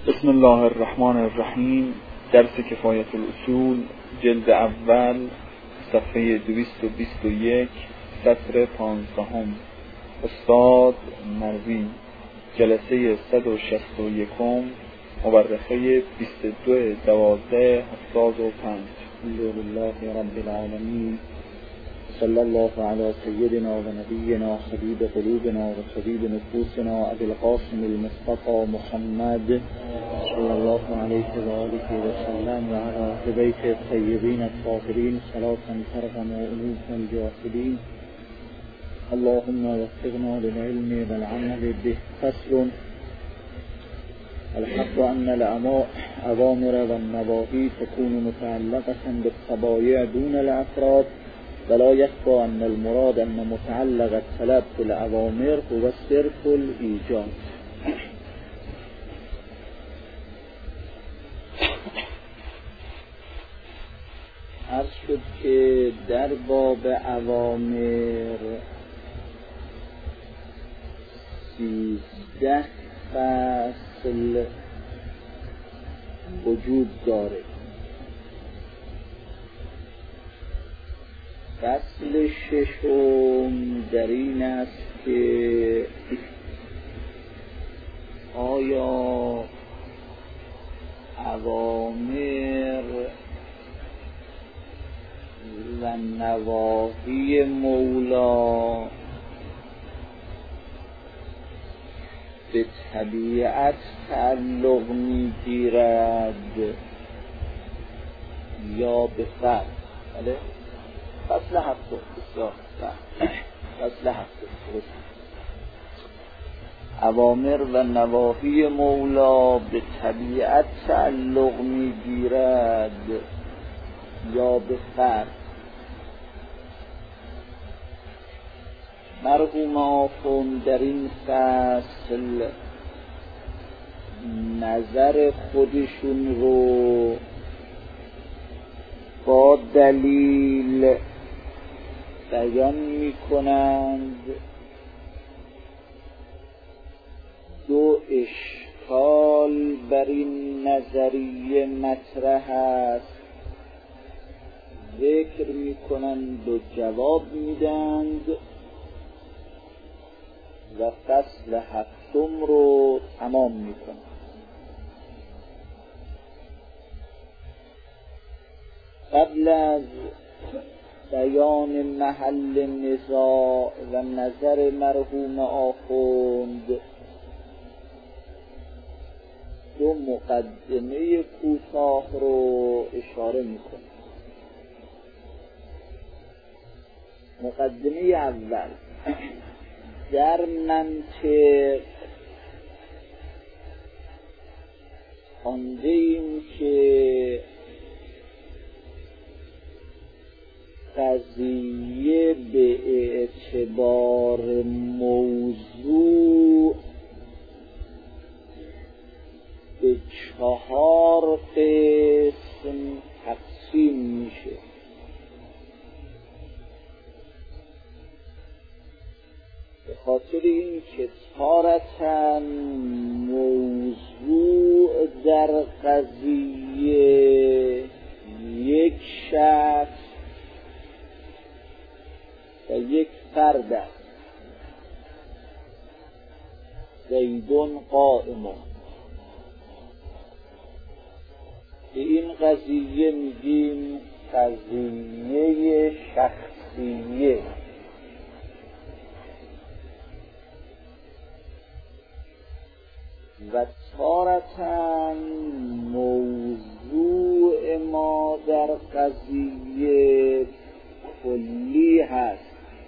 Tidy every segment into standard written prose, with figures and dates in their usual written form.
بسم الله الرحمن الرحیم. درس کفایت الاصول جلد اول صفحه 221 سطر 15. استاد مروی، جلسه 161 مورخه 22/12/75. الحمدلله رب العالمین، صلی الله علی سیدنا و نبینا حبیب قلوبنا و طبیب نفوسنا ابی القاسم المصطفى محمد صلی الله علیه و آله و سلم و علی اهل بیت الطیبین الطاهرین صلاة ترحم قلوب الجاهلین. اللهم وفقنا للعلم والعمل به. فصل: الحق أن الأوامر والنواهي تكون متعلقة بالطبائع دون الأفراد، ولا يخفى أن المراد أن متعلق الطلب في الأوامر هو صرف الإيجاد. عرض شد که در باب اوامر 13 فصل وجود داره. فصل ششم در این است که آیا اوامر و نواهی مولا به طبیعت تعلق میگیرد یا به فرد؟ بله؟ فصل هفتم. بسیار فصل هفتم. اوامر و نواهی مولا به طبیعت تعلق میگیرد یا به فرد؟ مرحوم آخوند در این فصل نظر خودشون رو با دلیل بیان می کنند. دو اشکال بر این نظریه مطرح است، ذکر می کنند و جواب می دند و فصل هفتم رو تمام می کنند. قبل از بیان محل نزاع و نظر مرحوم آخوند دو مقدمه کوتاه رو اشاره میکنه. مقدمه اول: در منطق خوانده ایم که قضیه به اعتبار موضوع به 4 قسم تقسیم میشه. به خاطر این که تارةً موضوع در قضیه یک شخص و یک فرد است. زیدون قائم. به این قضیه میگیم قضیه شخصیه. و تارةً موضوع ما در قضیه کلی هست.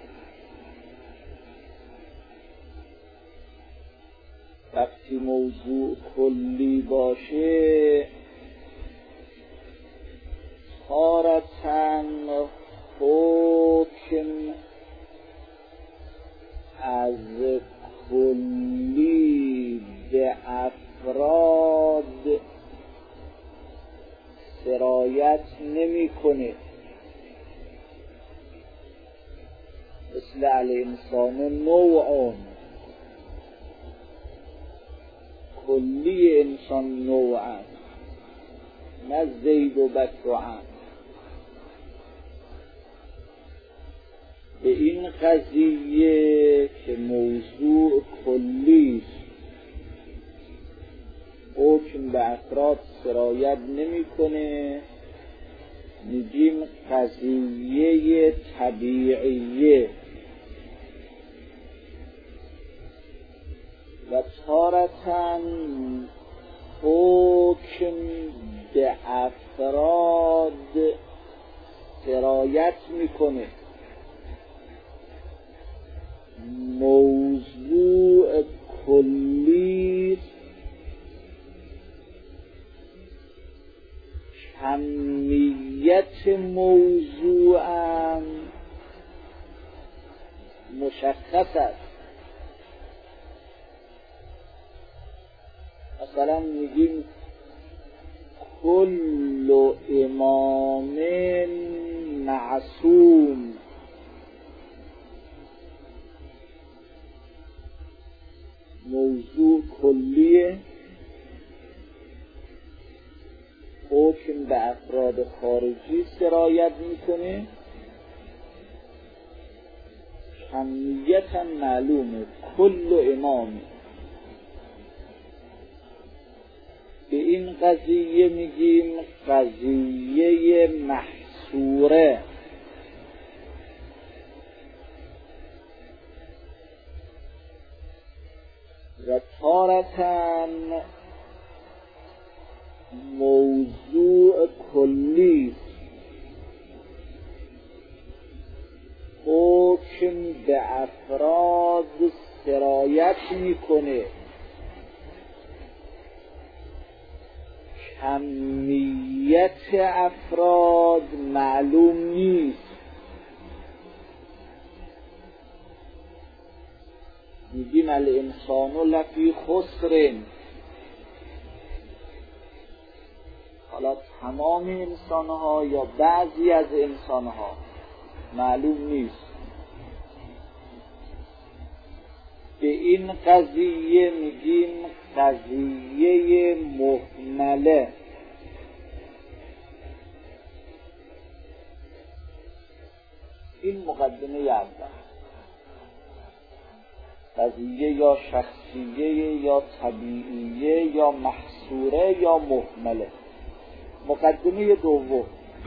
وقتی موضوع کلی باشه تارةً حکم از کلی به افراد سرایت نمی کنه. مثل الانسان نوعون، کلی انسان نوعن، نه زید و بکر و عم. به این قضیه که موضوع کلیست، حکم به افراد سرایت نمی‌کنه، میگیم قضیه طبیعیه. و تارتاً حکم به افراد سرایت میکنه، موضوع کلی کمیت موضوعم مشخص است. مثلا میگیم کل امام معصوم، موضوع کلیه، حکم به افراد خارجی سرایت میکنه، کمیتا معلومه کل امام. به این قضیه میگیم قضیه محصوره. و تارتاً موضوع کلی حکم به افراد سرایت میکنه، کمیت افراد معلوم نیست. میگیم الانسان لفی خسر، حالا تمام انسانها یا بعضی از انسانها معلوم نیست. به این قضیه میگیم قضیه محمله. این مقدمه اول. قضیه یا شخصیه یا طبیعیه یا محصوره یا محمله. مقدمه دوم،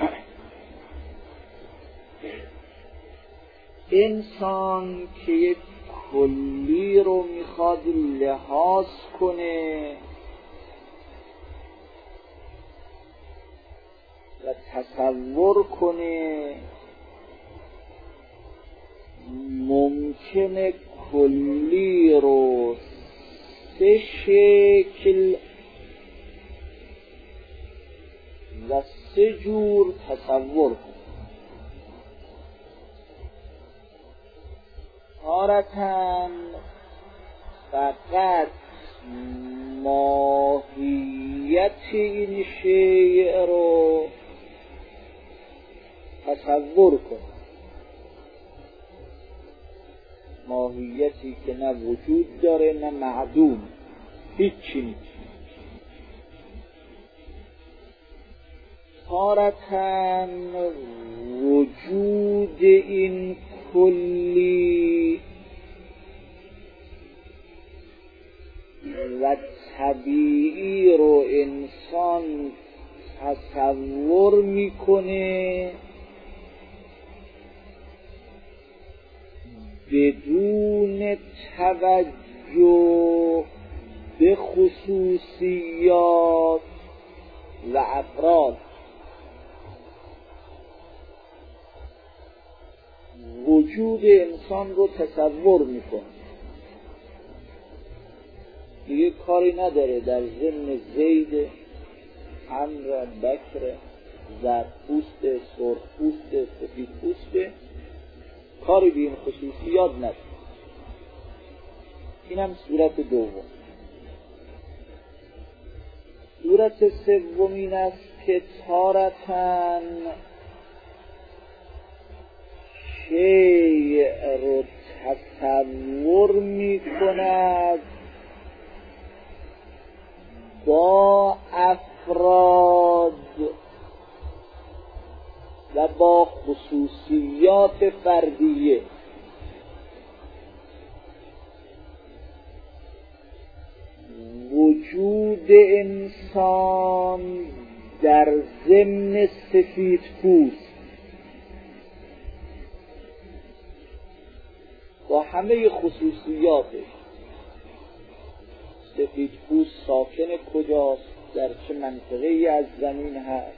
انسان که یک کلی رو میخواد لحاظ کنه و تصور کنه، ممکنه کلی رو سه شکل و سه جور تصور کنه. تارتاً فقط ماهیت این شیء رو تصور کن، ماهیتی که نه وجود داره نه معدوم، هیچی نیست. تارتاً وجود این کلی و طبیعی رو انسان تصور میکنه بدون توجه به خصوصیات و افراد. وجود انسان رو تصور میکنه، دیگه کاری نداره در ضمن زید، عمرو، بکر، زرت‌پوست، سرخپوست، سفیدپوست، کاری به این خصوصیات نداره. اینم صورت دوم. صورت سوم این است که تارتاً شیء رو تصور می کند با افراد و با خصوصیات فردیه وجود انسان در ضمن سفیدپوست با همه خصوصیاتش، سفیدپوست ساکن کجاست، در چه منطقه‌ای از زمین هست،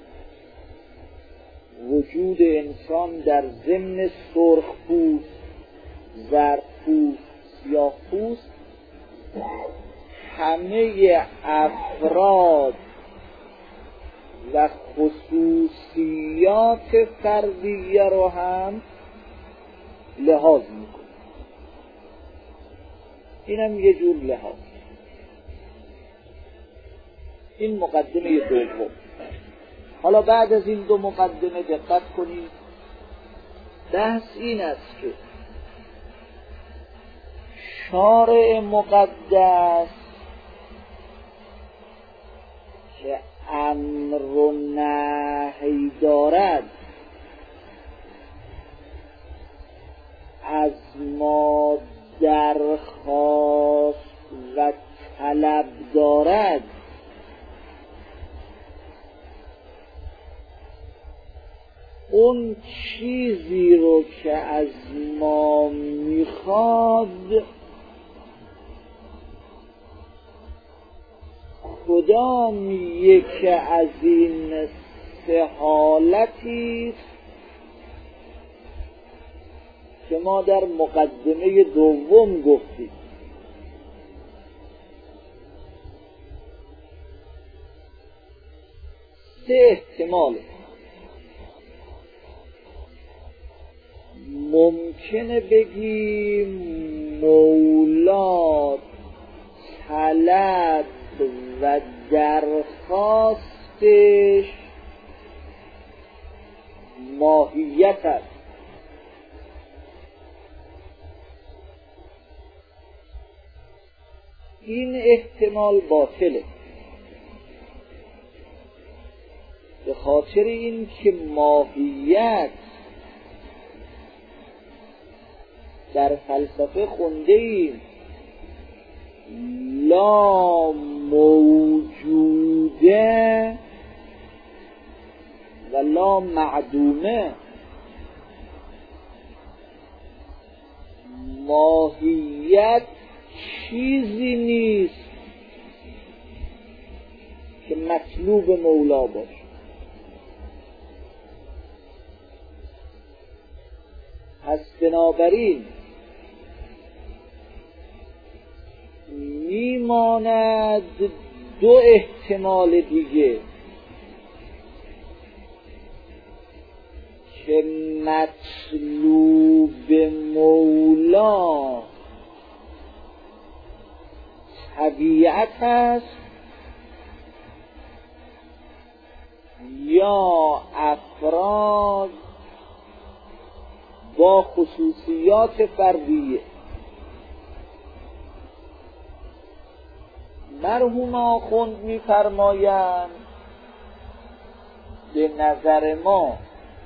وجود انسان در ضمن سرخپوست، زردپوست، سیاهپوست، همه افراد و خصوصیات فردیه رو هم لحاظ میکنه. اینم یه جور لحاظ. این مقدمه دوم. حالا بعد از این دو مقدمه دقت کنید، بحث این است که شارع مقدس که امر و نهی دارد از ما درخواست و طلب دارد اون چیزی رو که از ما میخواد کدام یک از این سه حالتی که ما در مقدمه دوم گفتیم. سه احتماله. ممکنه بگیم مولا طلب و درخواستش ماهیت است. این احتمال باطله، به خاطر این که ماهیت در فلسفه خونده ایم لا موجوده و لا معدومه. ماهیت چیزی نیست که مطلوب مولا باشه. پس بنابراین میماند دو احتمال دیگه که مطلوب مولا طبیعت است یا افراد با خصوصیات فردیه. مرحوم آخوند می‌فرمایند به نظر ما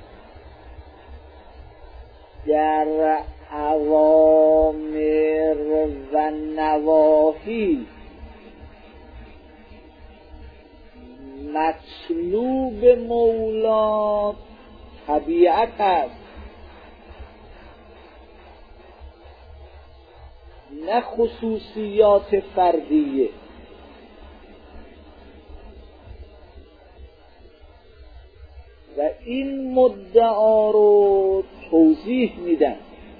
در اوامر و نواهی مطلوب مولا طبیعت است نه خصوصیات فردیه. و این مدعا رو توضیح میدن.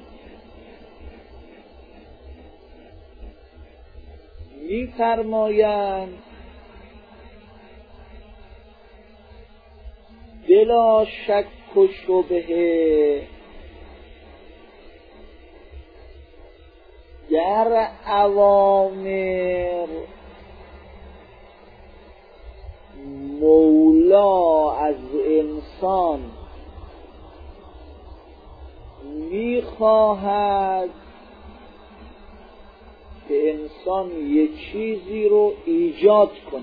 میفرمایند بلا شک و شبهه در اوامر مولا از انسان میخواهد که انسان انسان یک چیزی رو ایجاد کنه.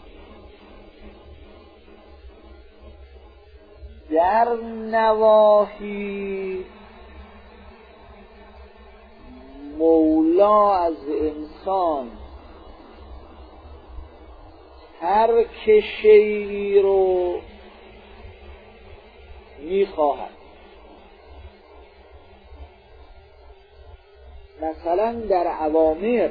در نواحی مولا از انسان ترک شیئی رو میخواهد. مثلا در اوامر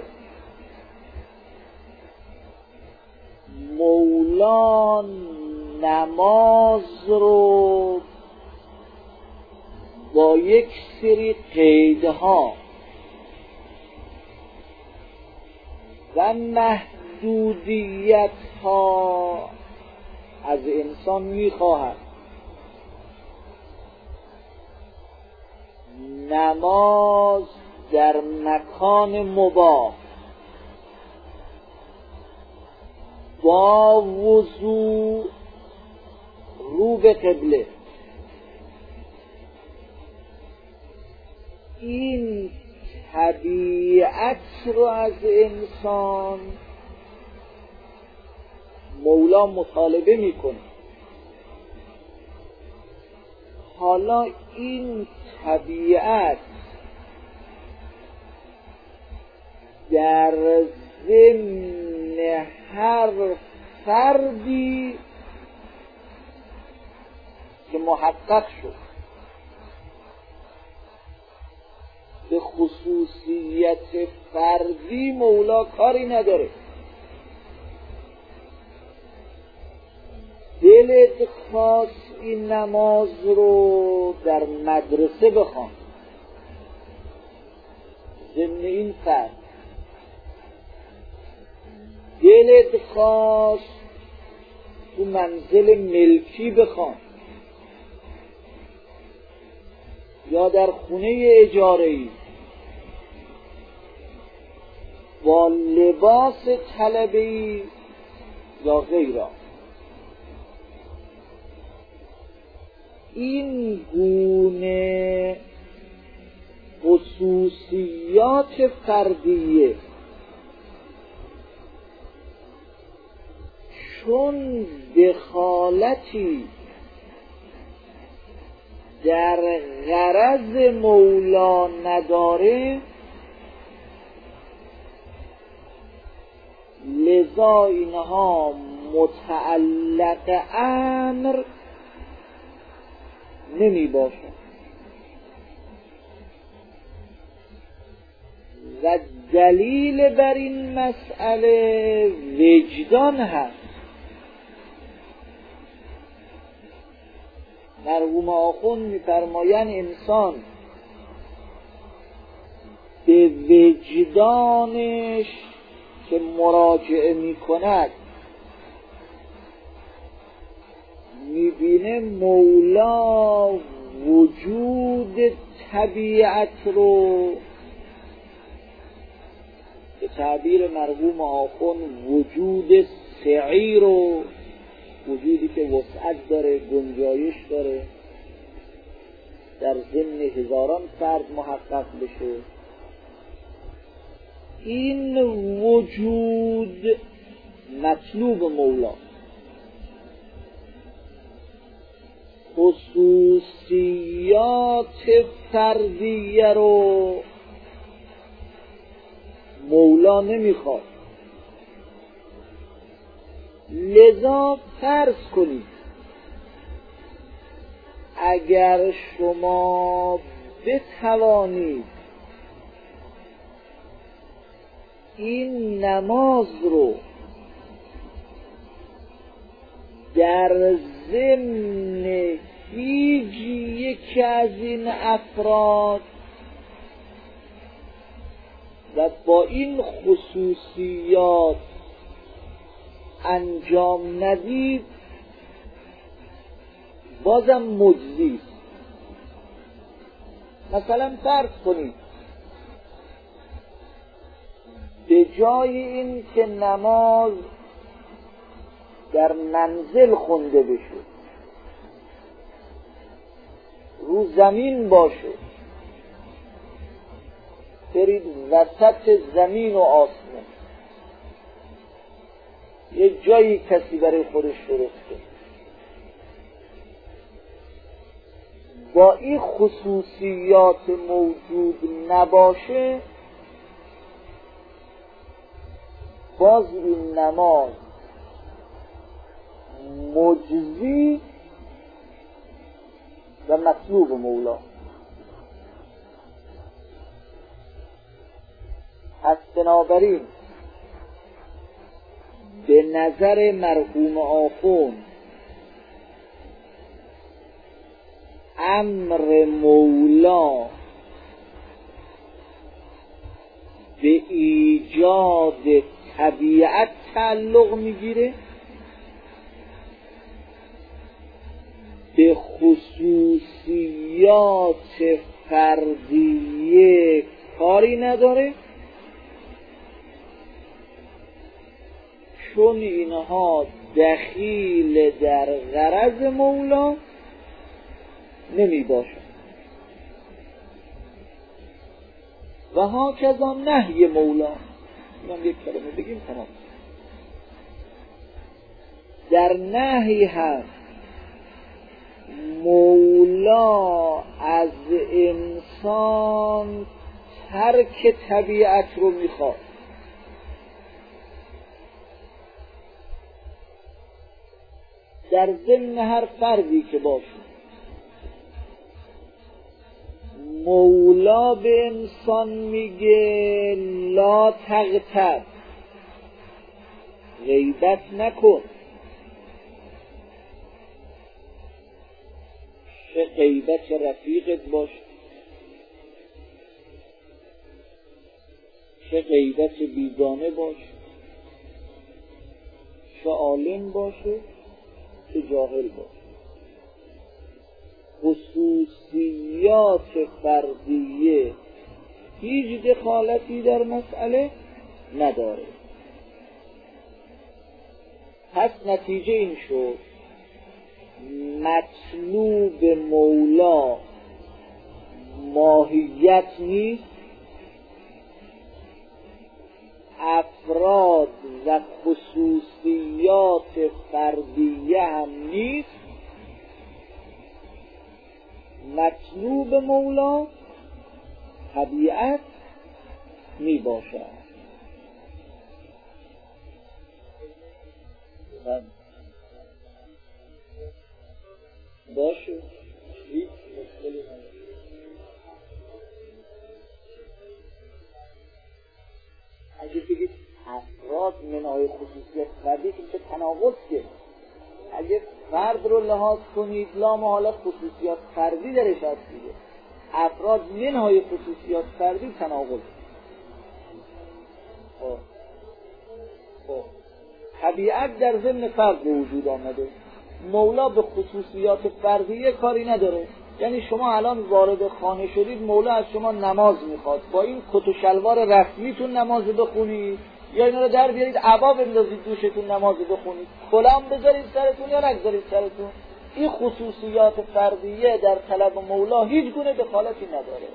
مولا نماز رو با یک سری قیدها و محدودیت‌ها از انسان می‌خواهد. نماز در مکان مباح با وضو رو به قبله، این طبیعت رو از انسان مولا مطالبه میکنه. حالا این طبیعت در ضمن هر فردی که محقق شد به خصوصیت فردی مولا کاری نداره. دلت خواست این نماز رو در مدرسه بخوان ضمن این فرد، دلت خواست تو منزل ملکی بخوان یا در خونه اجاره‌ای با لباس طلبه‌ای یا غیره، این گونه خصوصیات فردیه چون دخالتی در غرض مولا نداره، لذا اینها متعلق امر نمی باشد و دلیل بر این مسئله وجدان هست. مرحوم آخوند می‌فرمایند انسان به وجدانش که مراجعه می‌کند می‌بینه مولا وجود طبیعت رو به تعبیر مرحوم آخوند وجود سعی رو، وجودی که وسعت داره، گنجایش داره، در ضمن هزاران فرد محقق بشه، این وجود مطلوب مولا. خصوصیات فردیه رو مولا نمیخواد. لذا فرض کنید اگر شما بتوانید این نماز رو در ضمن هیچ یکی از این افراد و با این خصوصیات انجام ندید، بازم مجزی. مثلا فرض کنید به جای این که نماز در منزل خونده بشه، رو زمین باشه، برید وسط زمین و آسمان یه جایی کسی برای خودش درسته. با این خصوصیات موجود نباشه، باز این نماز مجزی و مطلوب مولا. پس بنابراین به نظر مرحوم آخوند امر مولا به ایجاد طبیعت تعلق میگیره، به خصوصیات فردیه کاری نداره، چون اینها دخیل در غرض مولا نمی باشد. و هاکذا نهی مولا، اینم یک کلمه بگیم تمام. در نهی هم مولا از انسان ترک طبیعت رو میخواد. در ضمن هر فردی که باشه مولا به انسان میگه لا تغتب، غیبت نکن. چه غیبت رفیقت باشه، چه غیبت بیگانه باشه، چه عالم باشه چه جاهل باشه، خصوصیات فردیه هیچ دخالتی در مسئله نداره. پس نتیجه این شد مطلوب مولا ماهیت نیست، افراد و خصوصیات فردیه هم نیست. مطلوب مولا طبیعت می باشد. باشه هیچ مشکلی نداره. اگه بگید افراد منهای خصوصیت فردی که تناقض که اگه فرد رو لحاظ کنید لا محاله خصوصیات فردی درش هست دیگه. افراد منهای خصوصیات فردی تناقض. طبیعت در ضمن فرد به وجود آمده، مولا به خصوصیات فردیه کاری نداره. یعنی شما الان وارد خانه شدید، مولا از شما نماز میخواد، با این کت و شلوار رسمیتون نماز بخونید یا اینا رو در بیارید عبا بندازید دوشتون نماز بخونید، کلام بذارید سرتون یا نگذارید سرتون. این خصوصیات فردیه در طلب مولا هیچ گونه دخالتی نداره.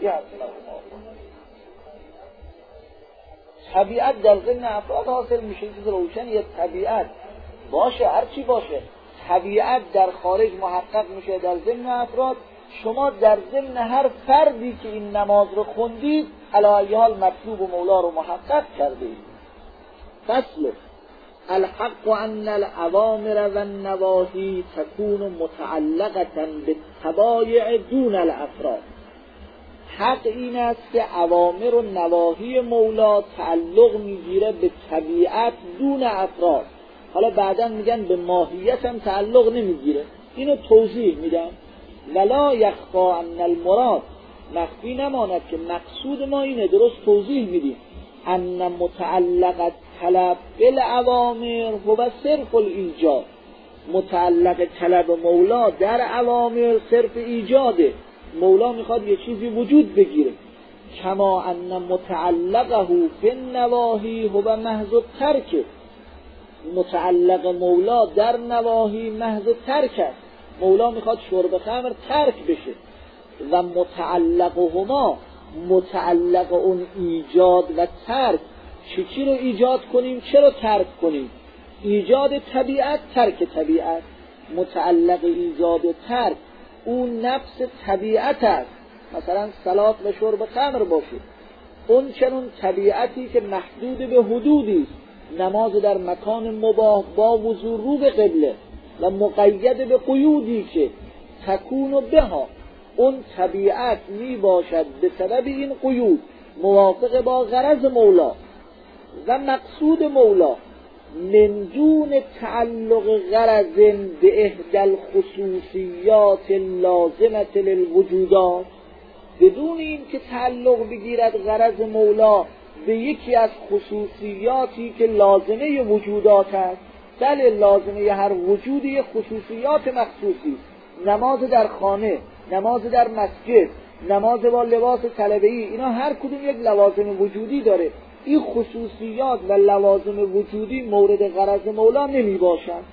طبیعت در ضمن افراد حاصل میشه، چیز روشنیه. طبیعت باشه هر چی باشه، طبیعت در خارج محقق میشه در ضمن افراد. شما در ضمن هر فردی که این نماز رو خوندید علی ای حال مطلوب و مولا رو محقق کردید. فصل الحق ان الاوامر و النواهی تكون متعلقه بالطبایع دون الافراد. حق این است که اوامر و نواهی مولا تعلق میگیره به طبیعت دون افراد. حالا بعدا میگن به ماهیت هم تعلق نمیگیره، اینو توضیح میدم. ولا یخفا ان المراد، مخفی نماند که مقصود ما اینه، درست توضیح میدیم. ان متعلق طلب بالاوامر هو صرف الایجاد، متعلق طلب مولا در اوامر صرف ایجاده. مولا میخواد یه چیزی وجود بگیره. کما ان متعلقه بالنواهی هو محض الترک، متعلق مولا در نواهی محض ترک است. مولا میخواد شرب خمر ترک بشه. و متعلقهما، متعلق اون ایجاد و ترک، چی رو ایجاد کنیم چرا ترک کنیم. ایجاد طبیعت، ترک طبیعت. متعلق ایجاد و ترک اون نفس طبیعت است. مثلا صلات و شرب خمر باشه، اون چنون طبیعتی که محدود به حدودی است. نماز در مکان مباح با وضو رو به قبله و مقید به قیودی که تکون و بها، اون طبیعت می باشد به سبب این قیود موافق با غرض مولا و مقصود مولا، من دون تعلق غرض به احدى الخصوصیات اللازمه للوجودات، بدون این که تعلق بگیرد غرض مولا به یکی از خصوصیاتی که لازمه وجودات است. بله، لازمه هر وجودی خصوصیات مخصوصی. نماز در خانه، نماز در مسجد، نماز با لباس طلبه‌ای، اینا هر کدوم یک لوازم وجودی داره. این خصوصیات و لوازم وجودی مورد غرض مولا نمی باشند.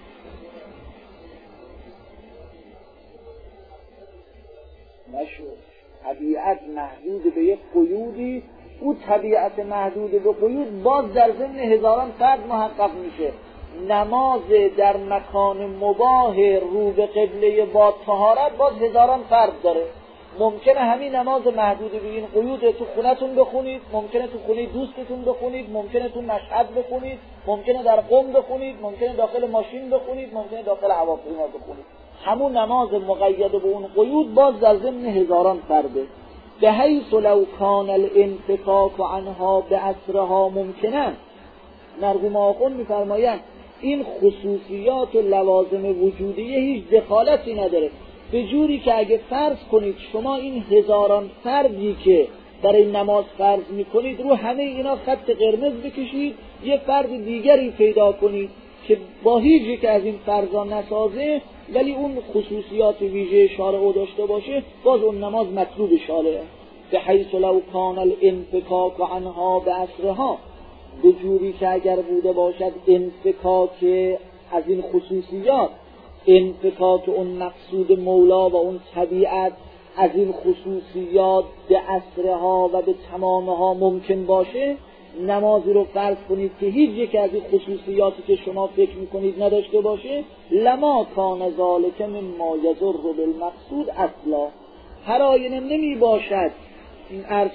طبیعت محدود به یک قیودی، او طبیعت محدود به قیود باز در ضمن هزاران فرد محقق میشه. نماز در مکان مباح رو به قبله با طهارت باز هزاران فرد داره. ممکنه همین نماز محدود به این قیود تو خونتون بخونید، ممکنه تو خونه دوستتون بخونید، ممکنه تو مشهد بخونید، ممکنه در قم بخونید، ممکنه داخل ماشین بخونید، ممکنه داخل هواپیما بخونید. همون نماز مقید به اون قیود باز در ضمن هزاران فرده. به حیث لو کان الانفکاک عنها به اسرها ممکنه. مرحوم آخوند می‌فرمایند این خصوصیات و لوازم وجودیه هیچ دخالتی نداره، به جوری که اگه فرض کنید شما این هزاران فردی که برای نماز فرض میکنید رو همه اینا خط قرمز بکشید، یه فرد دیگری پیدا کنید که با هیچ یک از این فرضا نسازه ولی اون خصوصیات ویژه شارع داشته باشه، باز اون نماز مطلوب شارعه. به حیث لو کان الانفکاک عنها به اسرها، به جوری که اگر بوده باشد انفکاک از این خصوصیات، انفکاک اون مقصود مولا و اون طبیعت از این خصوصیات به اسرها و به تمامها ممکن باشه، نمازی رو فرض کنید که هیچ یک از این خصوصیاتی که شما فکر میکنید نداشته باشه، لما کان ذالک مما یضر بالمقصود اصلا، هر آینه نمی باشد این عرض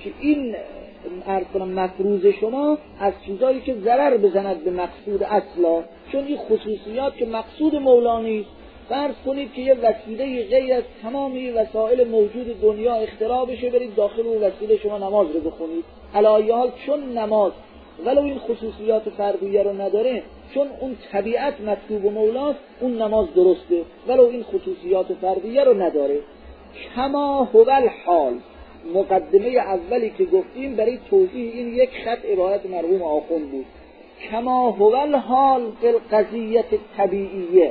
کنم مفروض شما از چیزایی که ضرر بزند به مقصود اصلا، چون این خصوصیات که مقصود مولا نیست. فرض کنید که یه وسیله غیر از تمامی وسایل موجود دنیا اختراع بشه، برید داخل اون وسیله شما نماز رو بخونید. علی حال چون نماز ولو این خصوصیات فردیه رو نداره، چون اون طبیعت مطلوب مولاست، اون نماز درسته ولو این خصوصیات فردیه رو نداره. کما هو الحال، مقدمه اولی که گفتیم برای توضیح این یک خط عبارت مرحوم آخوند بود. کما هو الحال فی القضیه طبیعیه،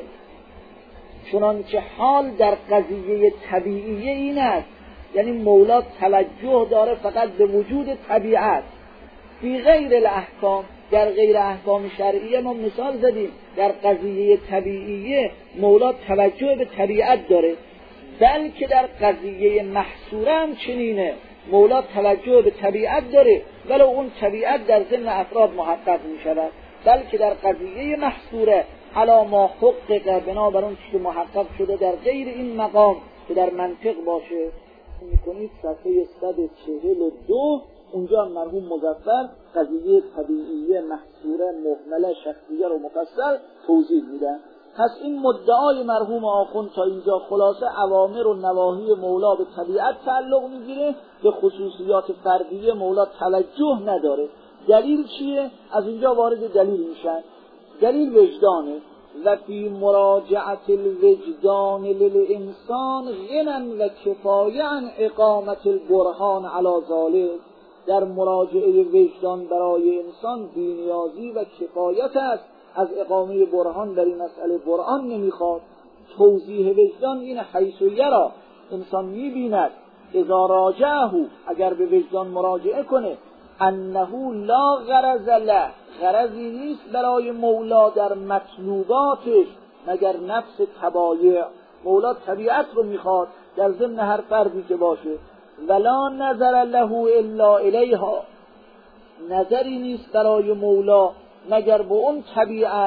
چنانچه حال در قضیه طبیعیه این است، یعنی مولا توجه داره فقط به وجود طبیعت. فی غیر الاحکام، در غیر احکام شرعیه ما مثال زدیم، در قضیه طبیعیه مولا توجه به طبیعت داره، بلکه در قضیه محصوره هم چنینه، مولا توجه به طبیعت داره ولو اون طبیعت در ضمن افراد محقق می شود، بلکه در قضیه محصوره علی ما حقق، بنابر اون چیز محقق شده در غیر این مقام که در منطق باشه. میکنید صفحه 142، اونجا مرحوم مظفر قضیه طبیعیه محصوره مهمله شخصیه رو مفصل توضیح میدن. پس این مدعای مرحوم آخوند تا اینجا خلاصه اوامر و نواهی مولا به طبیعت تعلق میگیره، به خصوصیات فردیه مولا توجه نداره. دلیل چیه؟ از اینجا وارد دلیل میشن. دلیل وجدانه. و فی مراجعت الوجدان للانسان غنى و کفایه عن اقامت البرهان علی ذلک، در مراجعه وجدان برای انسان بی‌نیازی و کفایت است از اقامه برهان در این مسئله. برهان نمیخواد. توضیح وجدان این حیث یرا، انسان میبیند اذا راجعه، اگر به وجدان مراجعه کنه، انه لا غرض له، غرضی نیست برای مولا در مطلوباتش مگر نفس طبایع. مولا طبیعت رو میخواد در ضمن هر فردی که باشه. ولا نظر له الا الیها، نظری نیست برای مولا مگر به اون طبیعت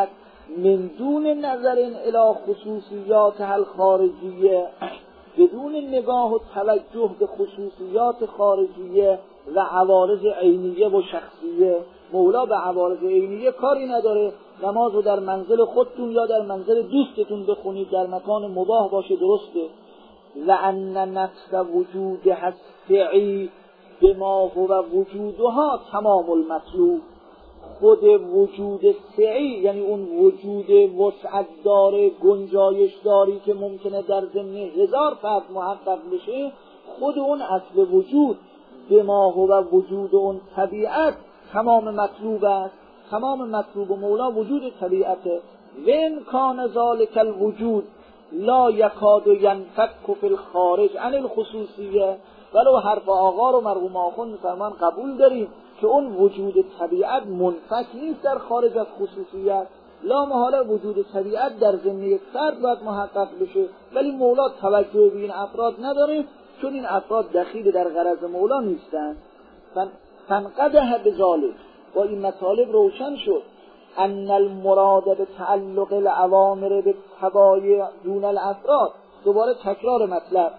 من دون نظر الی خصوصیات الخارجیه، بدون نگاه و توجه به خصوصیات خارجیه و عوارض عینیه و شخصیه. مولا به عوارض عینیه کاری نداره. نماز رو در منزل خودتون یا در منزل دوستتون بخونید، در مکان مباح باشه، درسته. لأن نفس وجود السعی بما هو وجودها تمام المطلوب. خود وجود سعی یعنی اون وجود وسعت داره، گنجایش داری که ممکنه در ضمن 1000 فرد محقق بشه، خود اون اصل وجود بما هو وجود اون طبیعت تمام مطلوب است. تمام مطلوب مولا وجود طبیعته. و امکان ذالک الوجود لا یکاد ینفک فی الخارج عن الخصوصیه. ولو حرف آقا رو مرحوم آخوند میفرمان قبول داریم که اون وجود طبیعت منفک نیست در خارج از خصوصیت. لا محاله وجود طبیعت در ضمن یک فرد باید محقق بشه، ولی مولا توجه به این افراد نداره چون این افراد دخیل در غرض مولا نیستن. فانقدح بذالک، با این مطالب روشن شد ان المراد به تعلق العوامر به تبایع دون الافراد. دوباره تکرار مطلب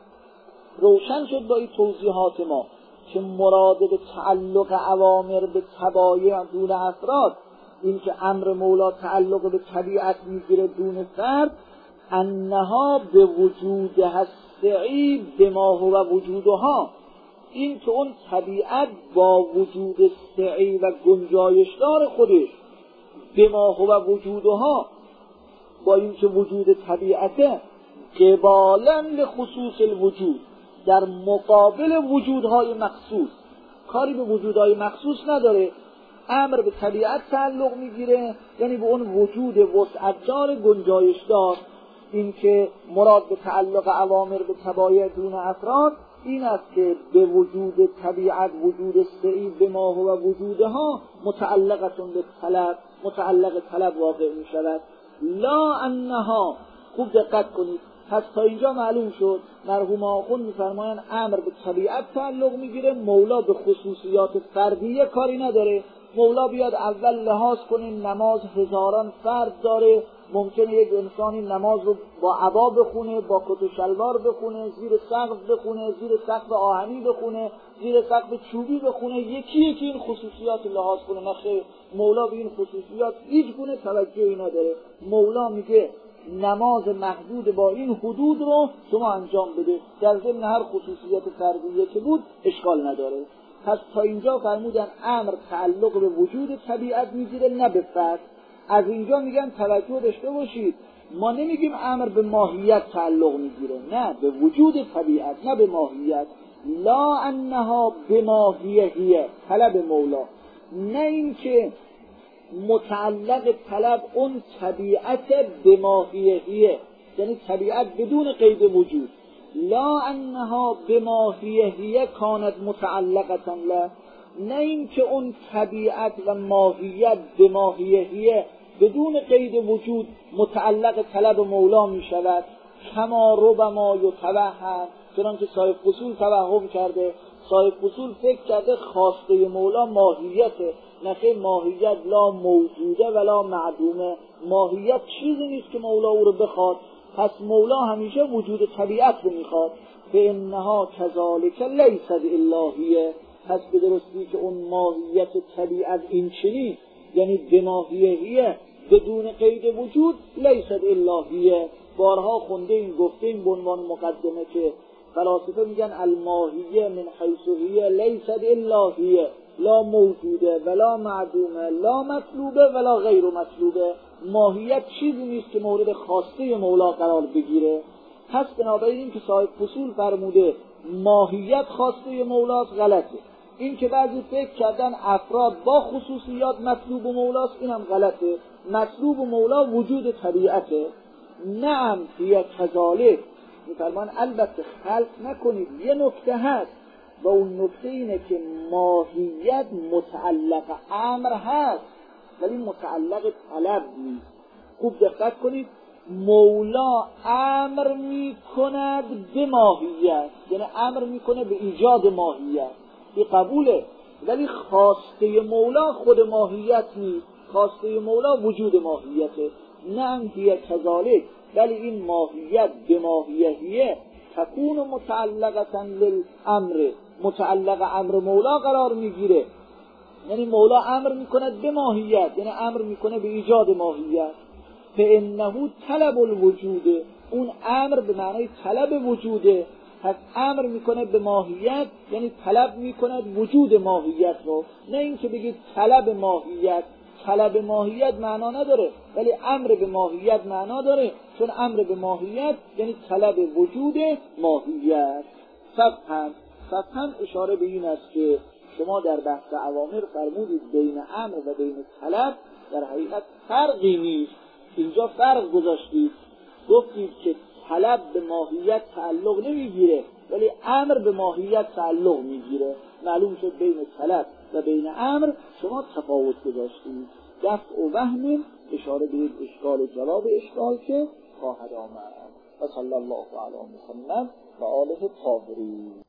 روشن شد با این توضیحات ما که مراد به تعلق اوامر به تبایع دون افراد، این که امر مولا تعلق به طبیعت میگیره دون فرد، انها به وجود السعی بما هو وجودها، این که اون طبیعت با وجود سعی و گنجایشدار خودش بما هو وجودها، با این که وجود طبیعته قبالا لخصوص الوجود، در مقابل وجودهای مخصوص، کاری به وجودهای مخصوص نداره، امر به طبیعت تعلق میگیره، یعنی به اون وجود وسعتدار گنجایشدار. این که مراد به تعلق اوامر به تبایع دون افراد این است که به وجود طبیعت وجود سعی به ما هو وجودها متعلقتون به طلب، متعلق طلب واقع می شود. لا انها، خوب دقت کنید، پس تا اینجا معلوم شد مرحوم آخوند می‌فرمایند امر به طبیعت تعلق میگیره، مولا به خصوصیات فردیه کاری نداره. مولا بیاد اول لحاظ کنه نماز هزاران فرد داره، ممکنه یک انسانی نماز رو با عبا بخونه، با کت و شلوار بخونه، زیر سقف بخونه، زیر سقف آهنی بخونه، زیر سقف چوبی بخونه، یکی یکی این خصوصیات لحاظ کنه. نخیر، مولا به این خصوصیات هیچ گونه توجهی نداره. مولا میگه نماز محدود با این حدود رو شما انجام بده، در ضمن هر خصوصیت فردیه که بود اشکال نداره. پس تا اینجا فرمودن امر تعلق به وجود طبیعت میگیره نه به فرد. از اینجا میگن توجه داشته باشید، ما نمیگیم امر به ماهیت تعلق میگیره، نه، به وجود طبیعت، نه به ماهیت. لا انها بماهیه، طلب مولا، نه این که متعلق طلب اون طبیعت بماهیه، یعنی طبیعت بدون قید وجود. لا انها بماهیه کانت متعلقتا له، نه این که اون طبیعت و ماهیت بماهیه بدون قید وجود متعلق طلب مولا می شود. کما ربما یتوهم، چنانکه صاحب فصول توهم کرده. صاحب فصول فکر کرده خواسته مولا ماهیته، نخیر، ماهیت لا موجوده ولا معدومه. ماهیت چیزی نیست که مولا او رو بخواد، پس مولا همیشه وجود طبیعت رو میخواد. فانها کذالک لیست الهیه، پس به درستی که اون ماهیت طبیعت این چنین، یعنی بماهیه بدون قید وجود، لیست الهیه. بارها خونده این، گفته این به عنوان مقدمه که فلاسفه میگن الماهیه من حیث هی لیست الهیه، لا موجوده ولا معدومه، لا مطلوبه ولا غیر مطلوبه. ماهیت چیزی نیست که مورد خواسته مولا قرار بگیره. پس بنابراین که صاحب فصول فرموده ماهیت خواسته مولاست غلطه. این که بعضی فکر کردن افراد با خصوصیات مطلوب و مولاست، اینم غلطه. مطلوب و مولا وجود طبیعته. نعم هی کذالک، میفرمان البته خلط نکنید، یه نکته هست و اون نکته اینه که ماهیت متعلق امر هست ولی متعلق طلب نیست. خوب دقت کنید، مولا امر میکند به ماهیت، یعنی امر میکنه به ایجاد ماهیت، این قبوله، ولی خواسته مولا خود ماهیت نیست. خواسته مولا وجود ماهیته. نه هی کذالک، ولی این ماهیت به ماهیه تکون متعلقتا للامر، متعلق امر مولا قرار میگیره. یعنی مولا امر میکند به ماهیت، یعنی امر میکنه به ایجاد ماهیت. فانه طلب الوجود، اون امر به معنی طلب وجوده. پس امر میکنه به ماهیت، یعنی طلب میکند وجود ماهیت رو. نه اینکه بگید طلب ماهیت. طلب ماهیت معنا نداره، ولی امر به ماهیت معنا داره، چون امر به ماهیت یعنی طلب وجود ماهیت. فهم اشاره به این است که شما در بحث اوامر فرمودید بین امر و بین طلب در حقیقت فرقی نیست. اینجا فرق گذاشتید، گفتید که طلب به ماهیت تعلق نمیگیره ولی امر به ماهیت تعلق میگیره. معلوم شد بین طلب و بین امر شما تفاوت گذاشتید. دفع و وهم اشاره به اشکال و جواب اشکال که خواهد آمد. و صلی الله علی محمد و آله الطاهرین.